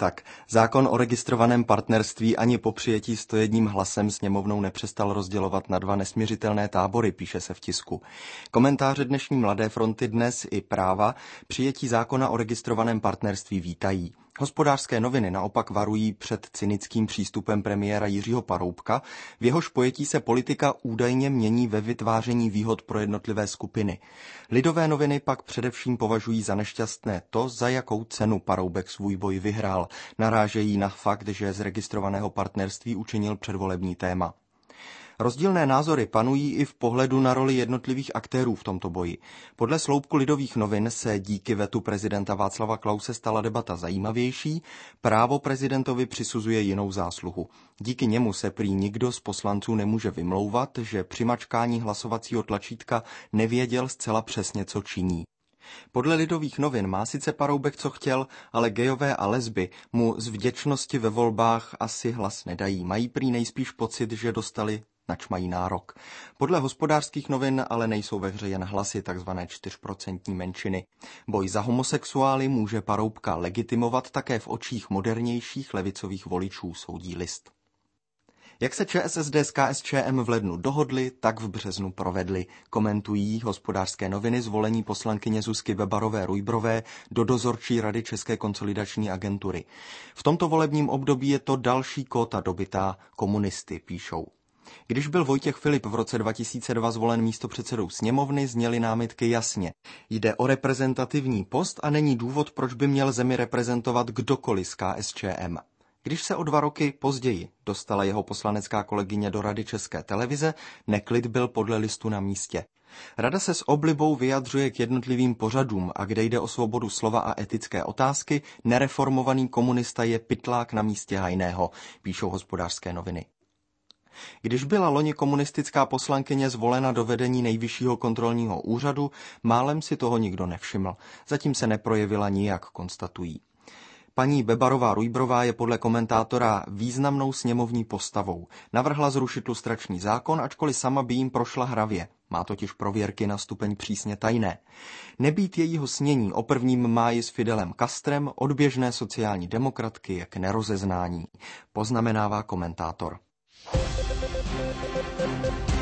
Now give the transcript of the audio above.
Tak, zákon o registrovaném partnerství ani po přijetí 101 hlasem sněmovnou nepřestal rozdělovat na dva nesmiřitelné tábory, píše se v tisku. Komentáře dnešní Mladé fronty Dnes i Práva přijetí zákona o registrovaném partnerství vítají. Hospodářské noviny naopak varují před cynickým přístupem premiéra Jiřího Paroubka, v jehož pojetí se politika údajně mění ve vytváření výhod pro jednotlivé skupiny. Lidové noviny pak především považují za nešťastné to, za jakou cenu Paroubek svůj boj vyhrál. Narážejí na fakt, že z registrovaného partnerství učinil předvolební téma. Rozdílné názory panují i v pohledu na roli jednotlivých aktérů v tomto boji. Podle sloupku Lidových novin se díky vetu prezidenta Václava Klause stala debata zajímavější, Právo prezidentovi přisuzuje jinou zásluhu. Díky němu se prý nikdo z poslanců nemůže vymlouvat, že při mačkání hlasovacího tlačítka nevěděl zcela přesně, co činí. Podle Lidových novin má sice Paroubek co chtěl, ale gejové a lesby mu z vděčnosti ve volbách asi hlas nedají. Mají prý nejspíš pocit, že dostali, nač mají nárok. Podle Hospodářských novin ale nejsou ve hře jen hlasy takzvané 4% menšiny. Boj za homosexuály může Paroubka legitimovat také v očích modernějších levicových voličů, soudí List. Jak se ČSSD s KSČM v lednu dohodli, tak v březnu provedli, komentují Hospodářské noviny zvolení poslankyně Zuzky Bebarové-Rujbrové do dozorčí rady České konsolidační agentury. V tomto volebním období je to další kóta dobytá komunisty, píšou. Když byl Vojtěch Filip v roce 2002 zvolen místopředsedou sněmovny, zněly námitky jasně. Jde o reprezentativní post a není důvod, proč by měl zemi reprezentovat kdokoliv z KSČM. Když se o 2 roky později dostala jeho poslanecká kolegyně do Rady České televize, neklid byl podle Listu na místě. Rada se s oblibou vyjadřuje k jednotlivým pořadům a kde jde o svobodu slova a etické otázky, nereformovaný komunista je pytlák na místě hajného, píšou Hospodářské noviny. Když byla loni komunistická poslankyně zvolena do vedení Nejvyššího kontrolního úřadu, málem si toho nikdo nevšiml. Zatím se neprojevila nijak, konstatují. Paní Bebarová-Rujbrová je podle komentátora významnou sněmovní postavou. Navrhla zrušit lustrační zákon, ačkoliv sama by jim prošla hravě. Má totiž prověrky na stupeň přísně tajné. Nebýt jejího snění o prvním máji s Fidelem Castrem od běžné sociální demokratky je k nerozeznání, poznamenává komentátor.